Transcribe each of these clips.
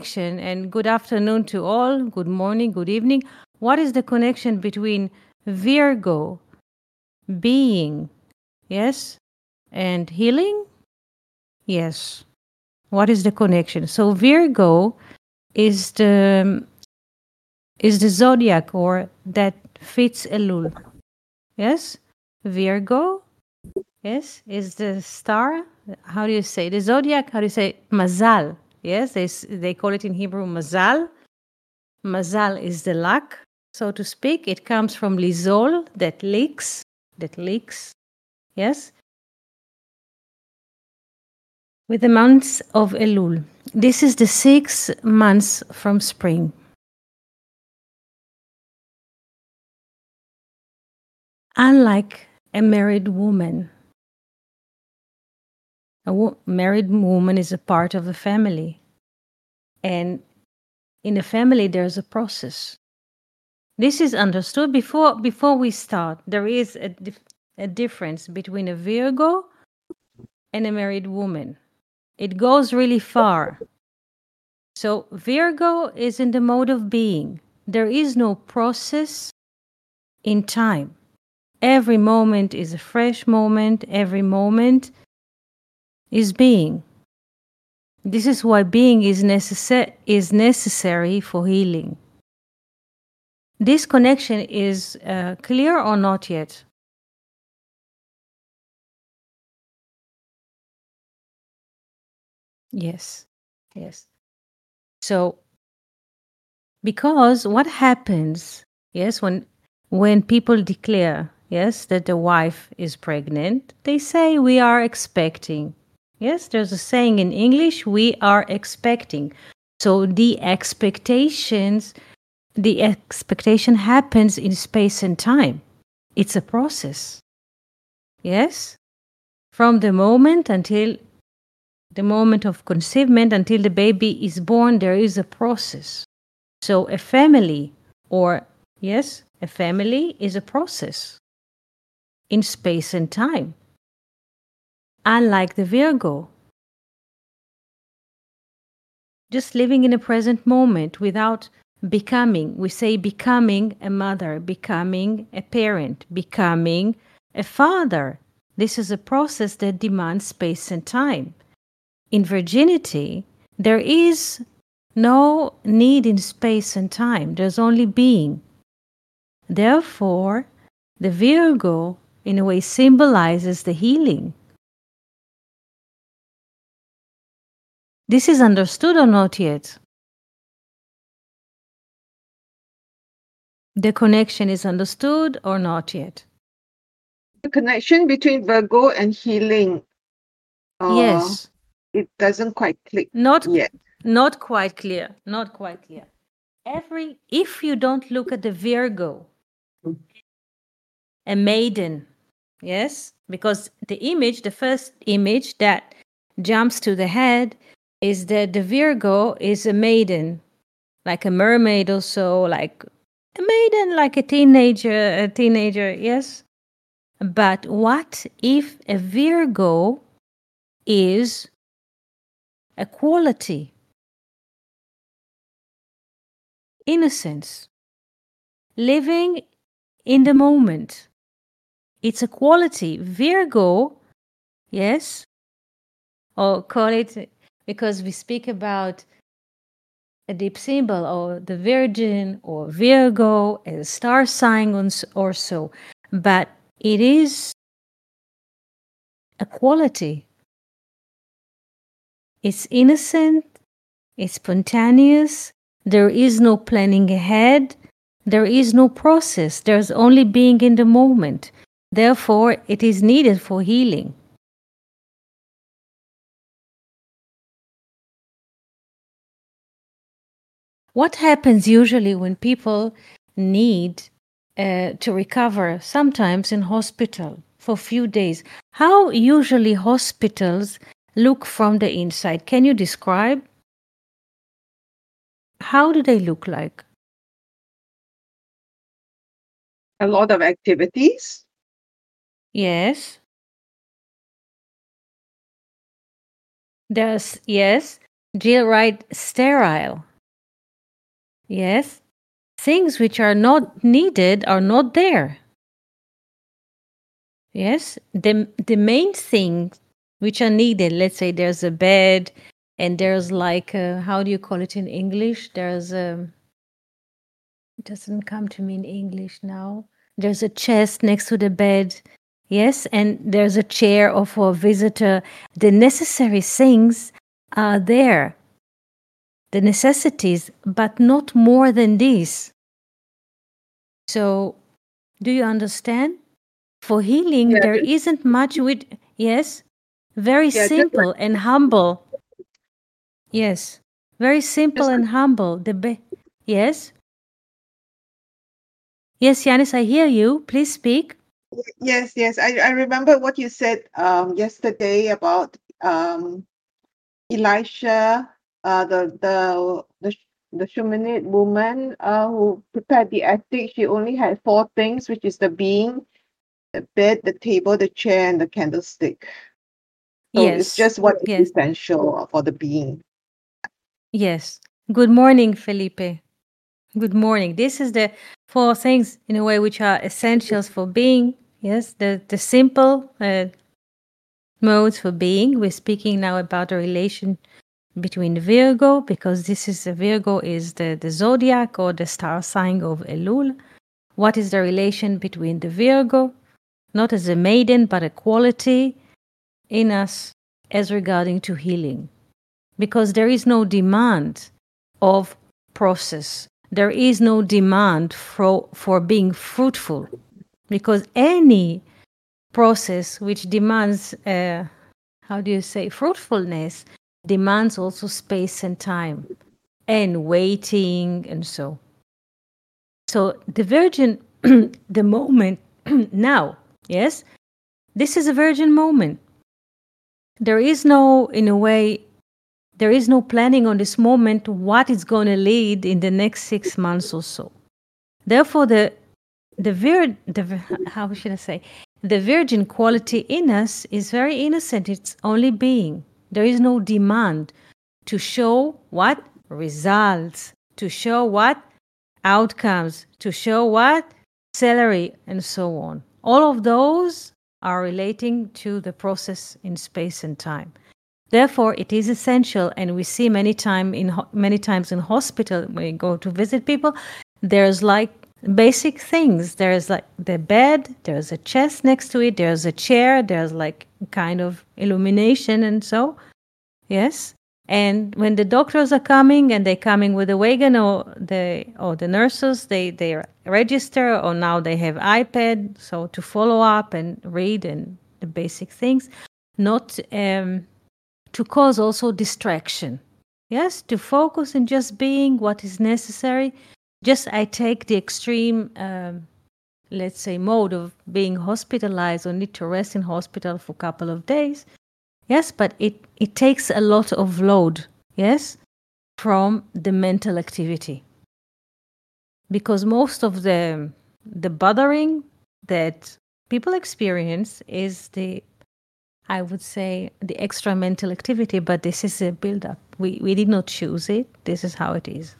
And good afternoon to all, good morning, good evening. What is the connection between Virgo, being, yes, and healing? Yes. What is the connection? So Virgo is the zodiac or that fits Elul. Yes? Virgo, yes, is the star. How do you say? The zodiac, how do you say? Mazal. Yes, they call it in Hebrew Mazal. Mazal is the luck, so to speak. It comes from lizol, that leaks, yes, with the months of Elul. This is the 6 months from spring. Unlike a married woman, married woman is a part of a family. And in a family, there's a process. This is understood before we start. There is a difference between a Virgo and a married woman. It goes really far. So Virgo is in the mode of being. There is no process in time. Every moment is a fresh moment. Every moment is being. This is why being is necessary for healing. This connection is clear or not yet? Yes. Yes. So, because what happens, yes, when people declare, yes, that the wife is pregnant, they say we are expecting. Yes, there's a saying in English, we are expecting. So the expectation happens in space and time. It's a process. Yes? From the moment until the moment of conceivement until the baby is born, there is a process. So a family a family is a process in space and time. Unlike the Virgo, just living in a present moment without becoming. We say becoming a mother, becoming a parent, becoming a father. This is a process that demands space and time. In virginity, there is no need in space and time. There's only being. Therefore, the Virgo, in a way, symbolizes the healing. This is understood or not yet? The connection is understood or not yet? The connection between Virgo and healing, Yes. it doesn't quite click Not yet. not quite clear. Not quite clear. If you don't look at the Virgo, a maiden, yes, because the first image that jumps to the head is that the Virgo is a maiden, like a mermaid or so, like a maiden, like a teenager, yes. But what if a Virgo is a quality? Innocence, living in the moment. It's a quality. Virgo, yes, or call it, because we speak about a deep symbol or the Virgin or Virgo, a star sign or so. But it is a quality. It's innocent, it's spontaneous, there is no planning ahead, there is no process, there's only being in the moment. Therefore, it is needed for healing. What happens usually when people need to recover, sometimes in hospital for a few days? How usually hospitals look from the inside? Can you describe? How do they look like? A lot of activities. Yes. Yes. Jill write sterile. Yes. Things which are not needed are not there. Yes. The main things which are needed, let's say there's a bed and there's like how do you call it in English? There's it doesn't come to me in English now. There's a chest next to the bed. Yes, and there's a chair or for a visitor. The necessary things are there. The necessities, but not more than this. So, do you understand? For healing, Yeah, there isn't much with, yes, very yeah, simple and humble. Yes, very simple just and humble. Yes, yes, Yanis, I hear you. Please speak. yes, yes. I remember what you said yesterday about Elisha, the Shumanite woman who prepared the attic. She only had four things, which is the being, the bed, the table, the chair, and the candlestick. So it's Yes, just what is yes, essential for the being. yes. Good morning, Felipe. Good morning. This is the four things in a way which are essentials for being. Yes, the simple modes for being. We're speaking now about the relation between Virgo because this is Virgo is the zodiac or the star sign of Elul. What is the relation between the Virgo, not as a maiden, but a quality in us as regarding to healing? Because there is no demand of process. There is no demand for being fruitful. Because any process which demands, how do you say, fruitfulness, demands also space and time and waiting and so. So the virgin, the moment now, yes, this is a virgin moment. There is no, in a way, there is no planning on this moment what it's going to lead in the next 6 months or so. Therefore, how should I say, the virgin quality in us is very innocent. It's only being. There is no demand to show what results, to show what outcomes, to show what salary, and so on. All of those are relating to the process in space and time. Therefore, it is essential, and we see many times in hospital when we go to visit people. There's like basic things. There's like the bed. There's a chest next to it. There's a chair. There's like kind of illumination, and so yes. And when the doctors are coming and they're coming with a wagon or the nurses, they register or now they have iPad, so to follow up and read and the basic things, not to cause also distraction. Yes, to focus on just being what is necessary. Just I take the extreme, let's say, mode of being hospitalized or need to rest in hospital for a couple of days. Yes, but it takes a lot of load, yes, from the mental activity. Because most of the bothering that people experience is I would say, the extra mental activity, but this is a build-up. We did not choose it. This is how it is.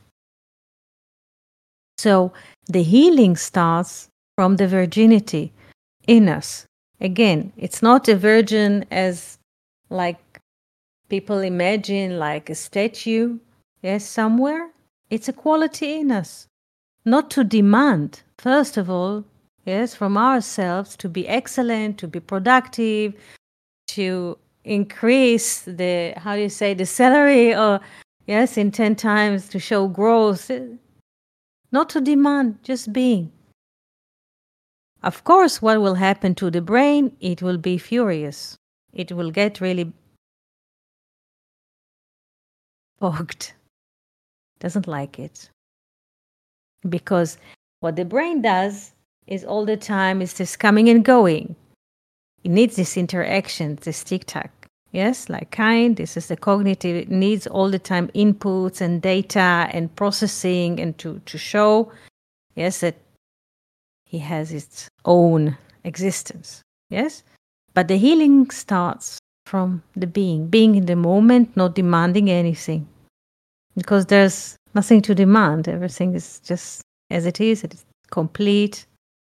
So the healing starts from the virginity in us. Again, it's not a virgin as like people imagine, like a statue, yes, somewhere. It's a quality in us. Not to demand, first of all, yes, from ourselves to be excellent, to be productive, to increase the, how do you say, the salary or, yes, in 10 times to show growth. Not to demand, just being. Of course, what will happen to the brain? It will be furious. It will get really fogged. Doesn't like it. Because what the brain does is all the time is just coming and going. It needs this interaction, this tic-tac. Yes, like this is the cognitive, it needs all the time inputs and data and processing and to show, yes, that he has its own existence. Yes, but the healing starts from the being in the moment, not demanding anything. Because there's nothing to demand. Everything is just as it is. It's complete.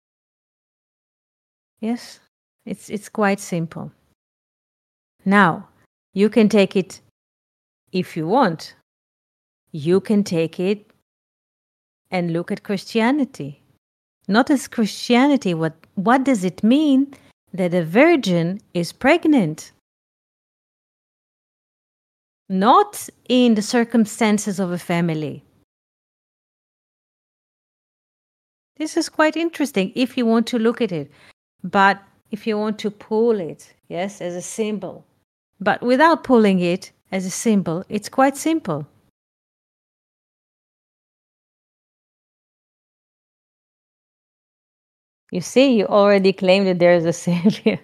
Yes, it's quite simple. Now, you can take it if you want. You can take it and look at Christianity. Not as Christianity. What does it mean that a virgin is pregnant? Not in the circumstances of a family. This is quite interesting if you want to look at it. But if you want to pull it, yes, as a symbol, but without pulling it as a symbol, it's quite simple. You see, you already claim that there is a savior.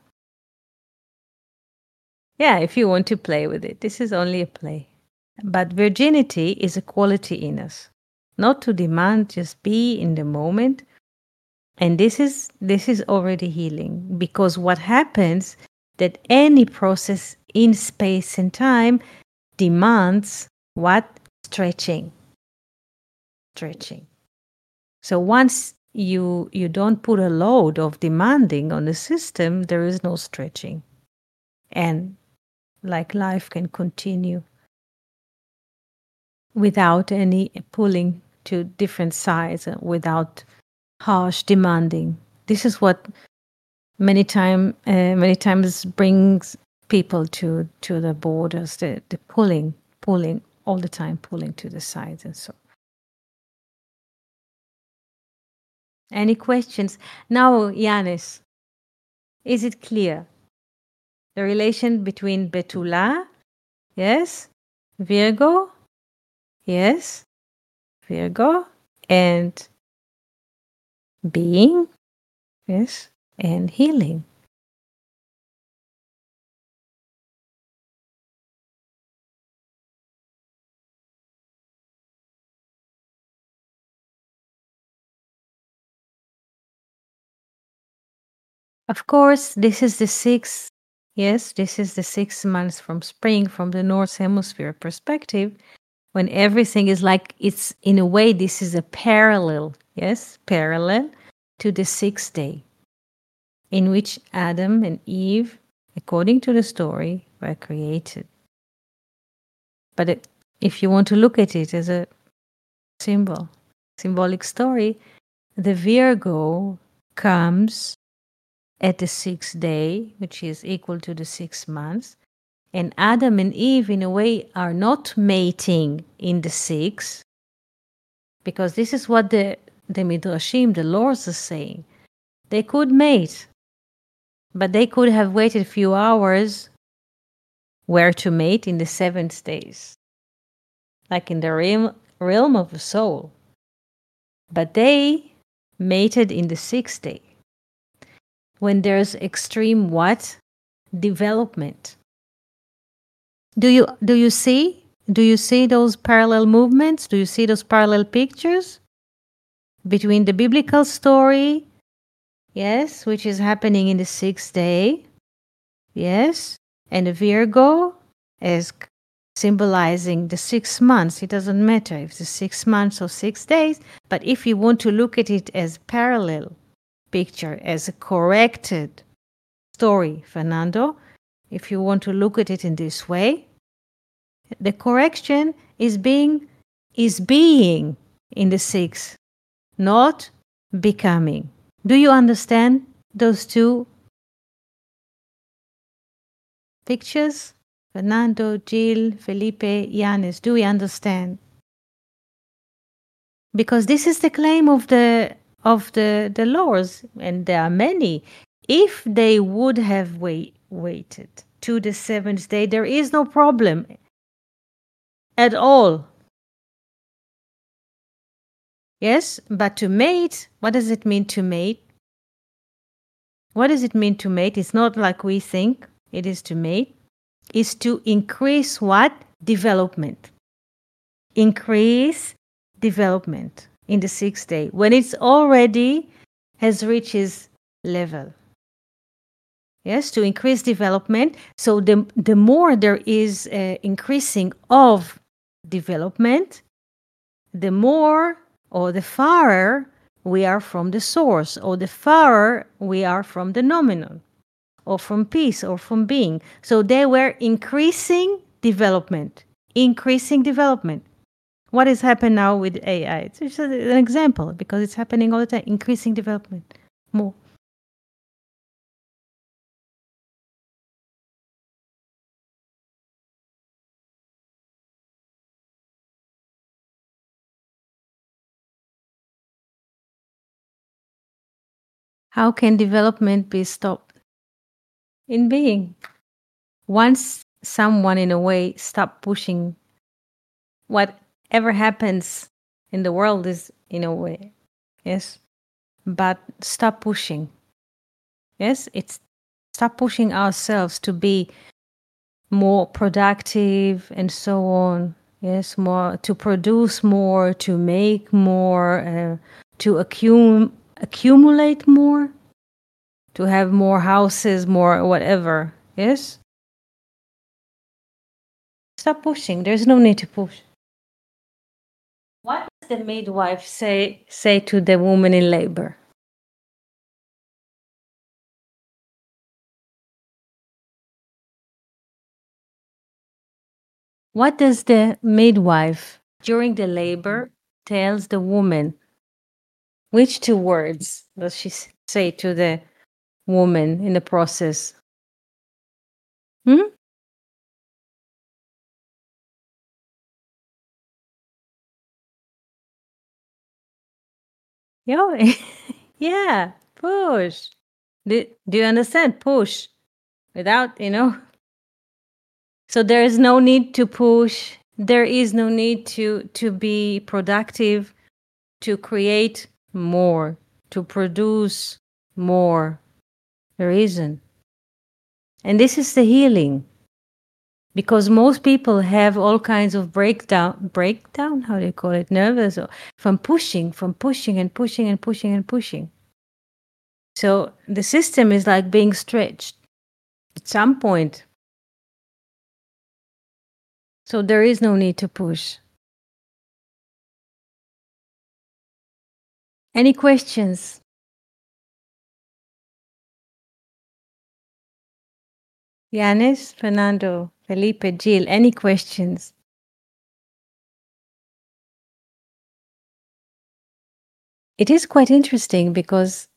Yeah, if you want to play with it, this is only a play. But virginity is a quality in us, not to demand, just be in the moment. And this is already healing, because what happens that any process in space and time demands what? Stretching. So once you don't put a load of demanding on the system, there is no stretching. And like life can continue without any pulling to different sides, without harsh demanding. This is what many times brings people to the borders, the pulling all the time, pulling to the sides and so. Any questions? Now, Yanis, is it clear? The relation between Betula, yes, Virgo, yes, Virgo, and being, yes, and healing. Of course, this is the 6th. Yes, this is the 6 months from spring, from the North Hemisphere perspective, when everything is like, it's in a way, this is a parallel, yes, parallel to the 6th day, in which Adam and Eve, according to the story, were created. But if you want to look at it as a symbolic story, the Virgo comes at the 6th day, which is equal to the 6 months. And Adam and Eve, in a way, are not mating in the 6th, because this is what the Midrashim, the laws, are saying. They could mate, but they could have waited a few hours where to mate in the 7th days, like in the realm of the soul. But they mated in the 6th day, when there's extreme what? Development. Do you see? Do you see those parallel movements? Do you see those parallel pictures between the biblical story, yes, which is happening in the 6th day, yes, and the Virgo as symbolizing the 6 months? It doesn't matter if it's 6 months or 6 days, but if you want to look at it as parallel picture, as a corrected story, Fernando, if you want to look at it in this way, the correction is being in the 6th, not becoming. Do you understand those two pictures? Fernando, Jill, Felipe, Yanis, do we understand? Because this is the claim of the laws, and there are many. If they would have waited to the 7th day, there is no problem at all. Yes, but to mate, what does it mean to mate? What does it mean to mate? It's not like we think it is to mate. It's to increase what? Development. Increase development in the 6th day, when it's already has reached its level. yes, to increase development. So the more there is increasing of development, the more or the farther we are from the source, or the farther we are from the nominal, or from peace, or from being. So they were increasing development, increasing development. What is happening now with AI? It's just an example because it's happening all the time, increasing development more. How can development be stopped? In being. Once someone, in a way, stop pushing, whatever happens in the world is in a way, yes, but stop pushing. Yes, it's stop pushing ourselves to be more productive and so on. Yes, more to produce more, to make more, to accumulate more, to have more houses, more whatever. Yes, stop pushing. There's no need to push. What does the midwife say to the woman in labor? What does the midwife during the labor tells the woman? Which two words does she say to the woman in the process? Hmm? Yeah, yeah, push. Do you understand? Push without, So there is no need to push. There is no need to be productive, to create more, to produce more. There isn't. And this is the healing. Because most people have all kinds of breakdown, how do you call it, nervous, or from pushing and pushing and pushing and pushing. So the system is like being stretched at some point. So there is no need to push. Any questions? Yanis, Fernando, Felipe, Jill, any questions? It is quite interesting because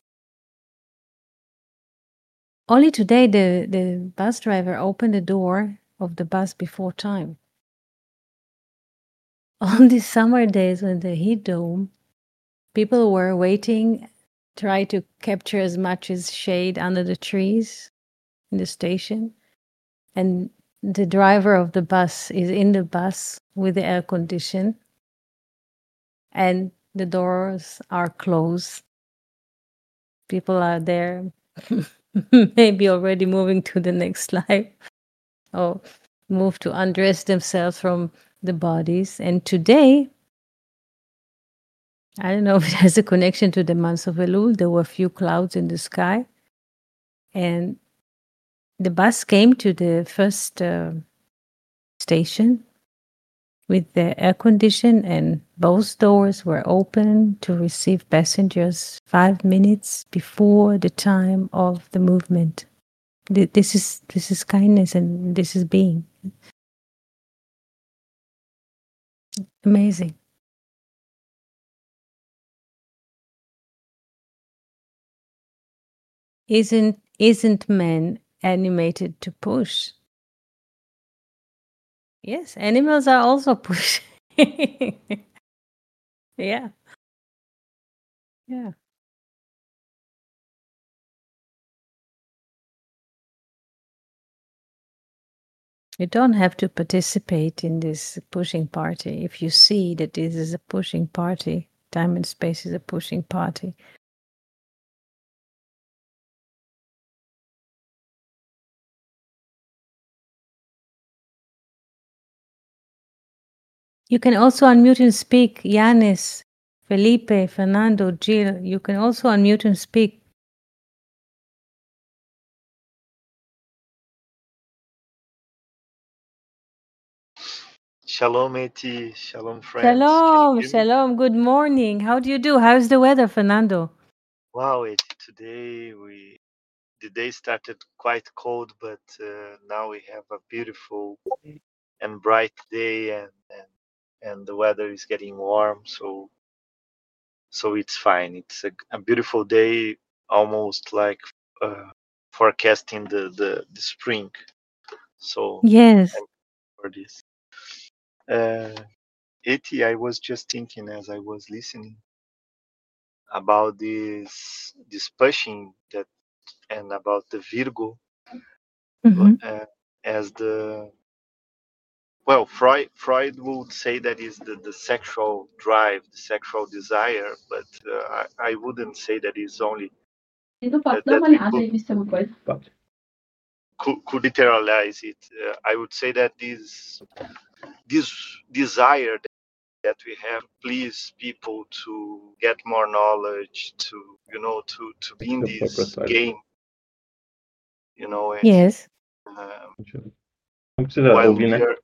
only today the bus driver opened the door of the bus before time. On these summer days when the heat dome, people were waiting, try to capture as much as shade under the trees in the station. And the driver of the bus is in the bus with the air condition. And the doors are closed. People are there, maybe already moving to the next life or move to undress themselves from the bodies. And today, I don't know if it has a connection to the months of Elul. There were a few clouds in the sky. And the bus came to the first station with the air condition, and both doors were open to receive passengers 5 minutes before the time of the movement. This is kindness, and this is being. Amazing. Isn't man animated to push? Yes, animals are also pushing. Yeah. Yeah. You don't have to participate in this pushing party. If you see that this is a pushing party, time and space is a pushing party. You can also unmute and speak. Yanis, Felipe, Fernando, Jill, you can also unmute and speak. Shalom, Eti. Shalom, friends. Can you Shalom, hear me? shalom. Good morning. How do you do? How's the weather, Fernando? Wow, Eti. Today the day started quite cold, but now we have a beautiful and bright day, and the weather is getting warm, so it's fine. It's a beautiful day, almost like forecasting the spring. So Yes. I'm for this. Uh, Eti, I was just thinking as I was listening about this pushing that and about the Virgo Mm-hmm. uh, as the well Freud would say that is the sexual drive, the sexual desire, but I wouldn't say that is only that we could literalize it. I would say that this desire that we have to please people, to get more knowledge, to to be in this game, it Yes. while we are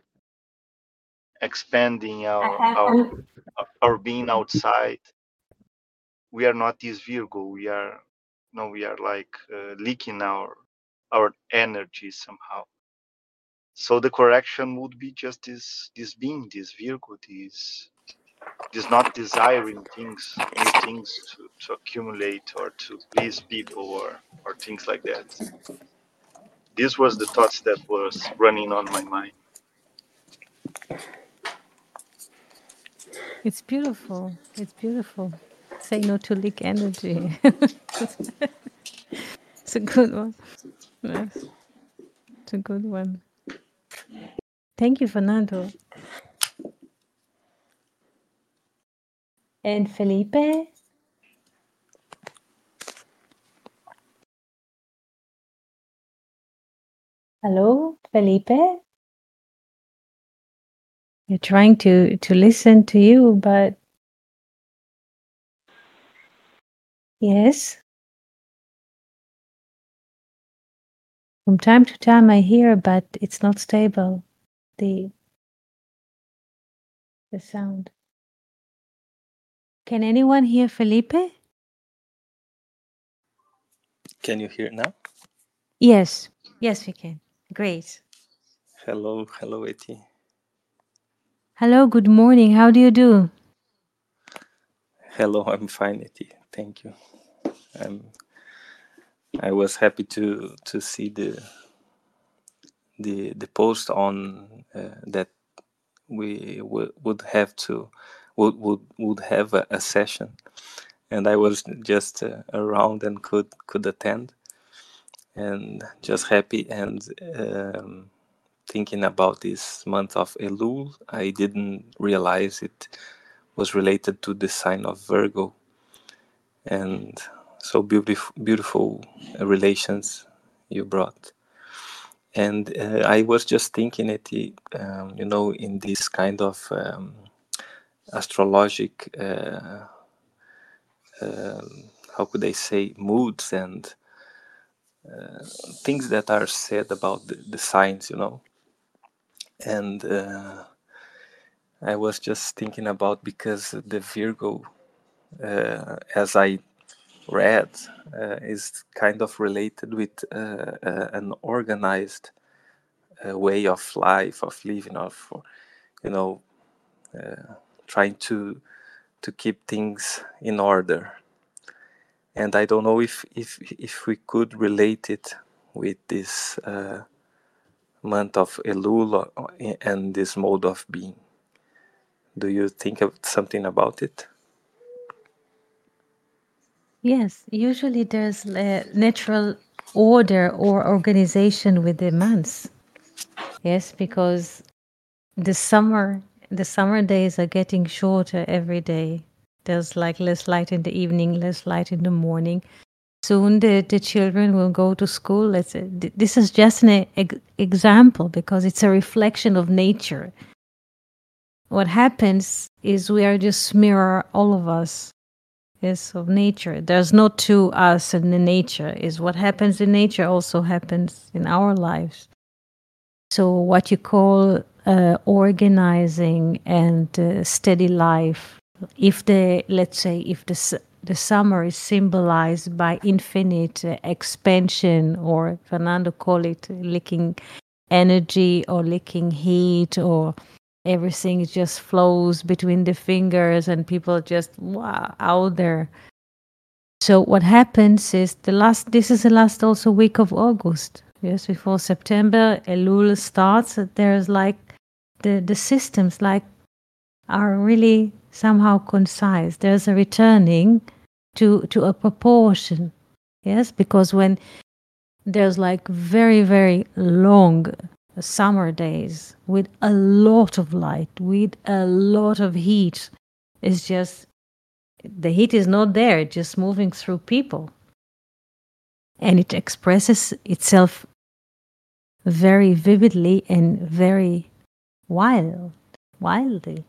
expanding our being outside, we are not this Virgo. We are no, we are like leaking our energy somehow. So the correction would be just this being, this Virgo, this not desiring things, new things to accumulate or to please people or things like that. This was the thoughts that was running on my mind. It's beautiful. It's beautiful. Say no to leak energy. It's a good one. Yes. It's a good one. Thank you, Fernando. And Felipe? Hello, Felipe? You're trying to listen to you, but yes. From time to time I hear, but it's not stable. The sound. Can anyone hear Felipe? Can you hear now? Yes. Yes, we can. Great. Hello, Eti. Hello, good morning. How do you do? Hello, I'm fine, Eti. Thank you. I was happy to see the post on that we would have a session, and I was just around and could attend, and just happy and thinking about this month of Elul. I didn't realize it was related to the sign of Virgo, and so beautiful relations you brought. And I was just thinking it, in this kind of astrologic, how could I say, moods and things that are said about the signs, and I was just thinking about, because the Virgo, as I read, is kind of related with an organized way of life, of living, of trying to keep things in order. And I don't know if we could relate it with this month of Elul and this mode of being. Do you think of something about it? Yes, usually there's a natural order or organization with the months. Yes, because the summer days are getting shorter every day. There's like less light in the evening, less light in the morning. Soon the children will go to school. This is just an example, because it's a reflection of nature. What happens is we are just mirror, all of us, is of nature. There's no two us in the nature. Is what happens in nature also happens in our lives. So what you call organizing and steady life. If let's say, if the summer is symbolized by infinite expansion, or Fernando called it licking energy or licking heat, or everything just flows between the fingers and people just out there. So what happens is this is the last also week of August. Yes, before September, Elul starts. There's like the systems like are really somehow concise. There's a returning to a proportion. Yes, because when there's like very, very long summer days with a lot of light, with a lot of heat, it's just the heat is not there, it's just moving through people. And it expresses itself very vividly and very wildly.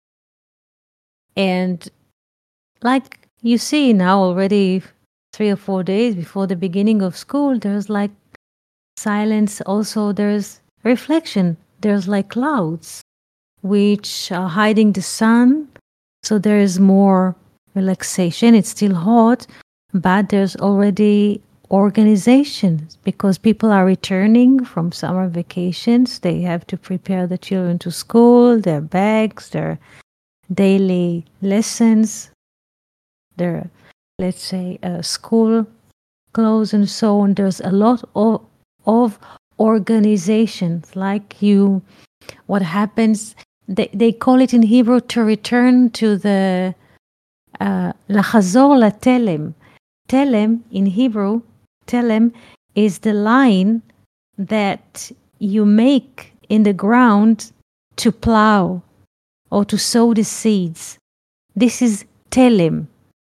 And like you see now already 3 or 4 days before the beginning of school, there's like silence. Also, there's reflection. There's like clouds which are hiding the sun. So there is more relaxation. It's still hot, but there's already organization because people are returning from summer vacations. They have to prepare the children to school, their bags, their daily lessons, their, let's say, school clothes and so on. There's a lot of organizations like what happens, they call it in Hebrew to return to the לחזור לתלם. Telem in Hebrew, telem is the line that you make in the ground to plow or to sow the seeds. This is telem,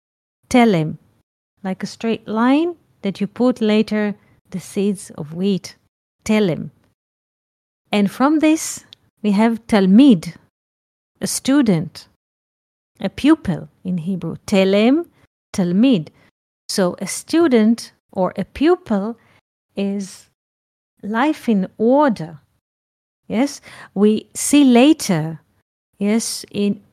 like a straight line that you put later the seeds of wheat, telem. And from this, we have talmid, a student, a pupil in Hebrew. Telem, talmid. So a student or a pupil is life in order. Yes, we see later. Yes,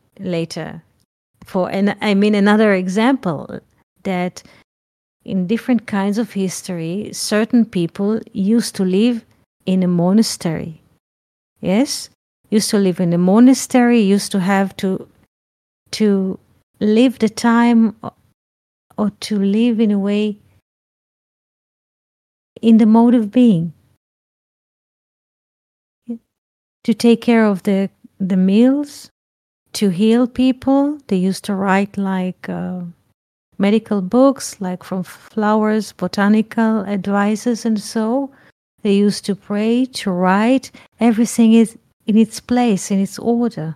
another example that in different kinds of history, certain people used to live in a monastery. Yes, used to live in a monastery, used to have to live the time or to live in a way in the mode of being. To take care of the meals, to heal people. They used to write like medical books, like from flowers, botanical advices and so. They used to pray, to write. Everything is in its place, in its order.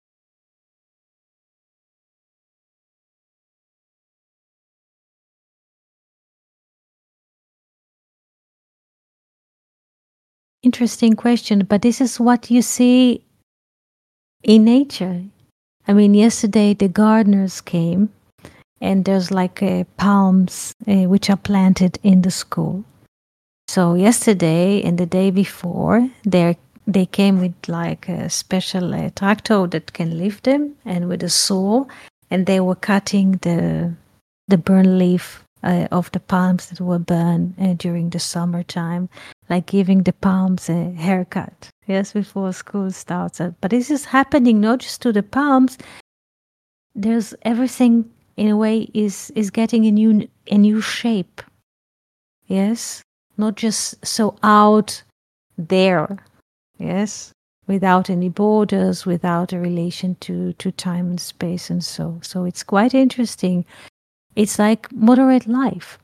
Interesting question, but this is what you see in nature. I mean, yesterday the gardeners came and there's like palms which are planted in the school. So yesterday and the day before, they came with like a special tractor that can lift them and with a saw, and they were cutting the burn leaf of the palms that were burned during the summertime, like giving the palms a haircut, yes, before school starts. But this is happening not just to the palms. There's everything in a way is getting a new shape. Yes, not just so out there. Yes, without any borders, without a relation to time and space and so. So it's quite interesting. It's like moderate life.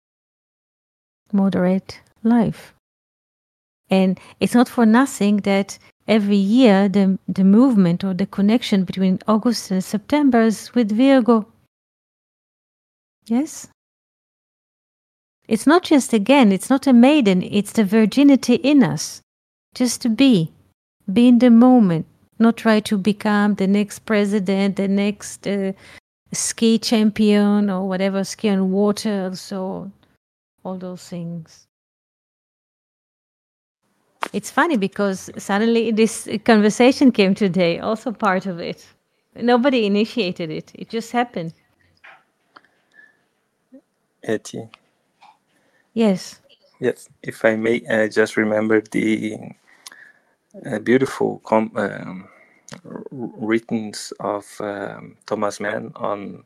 And it's not for nothing that every year the movement or the connection between August and September is with Virgo. Yes? It's not just, again, it's not a maiden, it's the virginity in us. Just to be in the moment, not try to become the next president, the next ski champion or whatever, ski on water, so all those things. It's funny because suddenly this conversation came today, also part of it. Nobody initiated it. It just happened. Etty. Yes. Yes, if I may, I just remember the beautiful writings of Thomas Mann on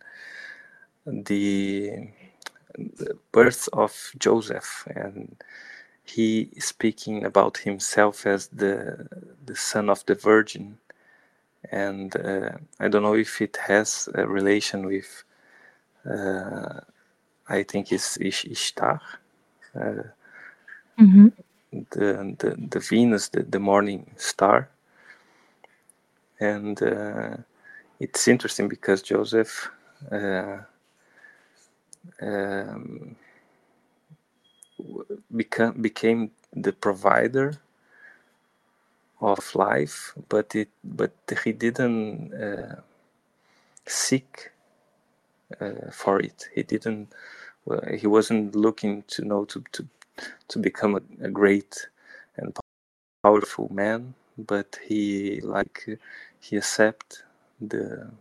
the birth of Joseph, and he speaking about himself as the son of the Virgin, and I don't know if it has a relation with I think it's Ishtar, Mm-hmm. the Venus, the morning star, and it's interesting because Joseph became the provider of life, but he didn't seek for it. He didn't. He wasn't looking to know to become a great and powerful man, but he accept the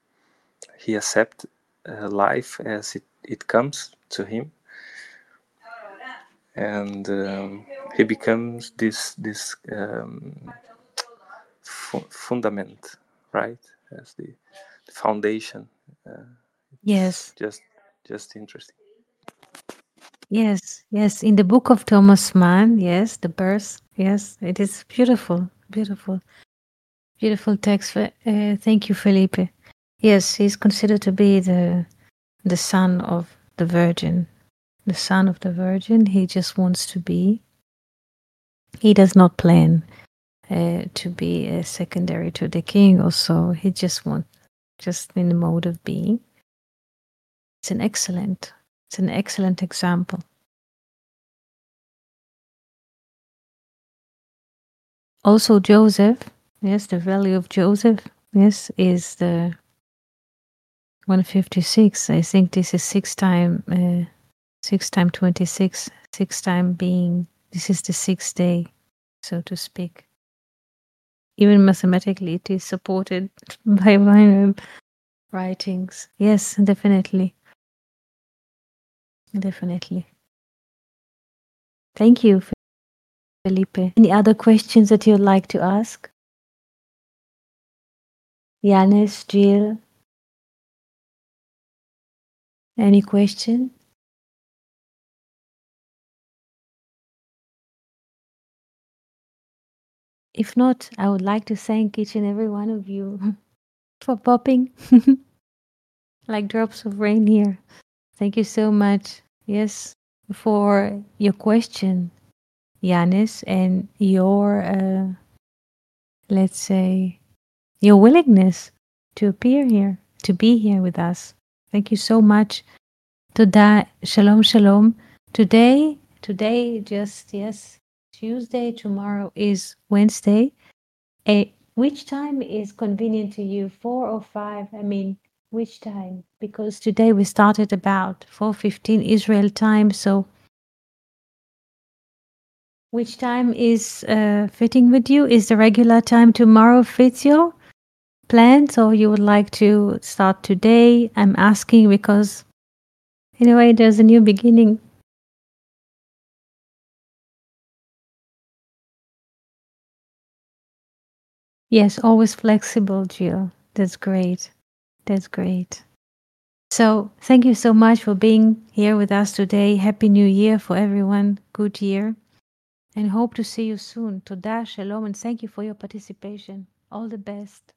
life as it comes to him, and he becomes this fundament, right, as the foundation. Yes. Just interesting. Yes. Yes. In the book of Thomas Mann, yes, the birth. Yes, it is beautiful. Beautiful. Beautiful text. Thank you, Felipe. Yes, he's considered to be the son of the Virgin. The son of the Virgin. He just wants to be. He does not plan to be secondary to the king or so. He just wants, just in the mode of being. It's an excellent example. Also Joseph, yes, the value of Joseph, yes, is the 156. I think this is 6 times 26, 6 time being, this is the 6th day, so to speak. Even mathematically, it is supported by my writings. Yes, definitely. Definitely. Thank you, Felipe. Any other questions that you'd like to ask? Yanis, Jill? Any question? If not, I would like to thank each and every one of you for popping like drops of rain here. Thank you so much. Yes, for your question, Yanis, and your, let's say, your willingness to appear here, to be here with us. Thank you so much. Toda, shalom, shalom. Today, just, yes, Tuesday, tomorrow is Wednesday. Which time is convenient to you, 4 or 5? I mean, which time? Because today we started about 4:15 Israel time, so which time is fitting with you? Is the regular time tomorrow fits your plans, or you would like to start today? I'm asking because, anyway, there's a new beginning. Yes, always flexible, Jill. That's great. That's great. So, thank you so much for being here with us today. Happy New Year for everyone. Good year. And hope to see you soon. Toda, shalom, and thank you for your participation. All the best.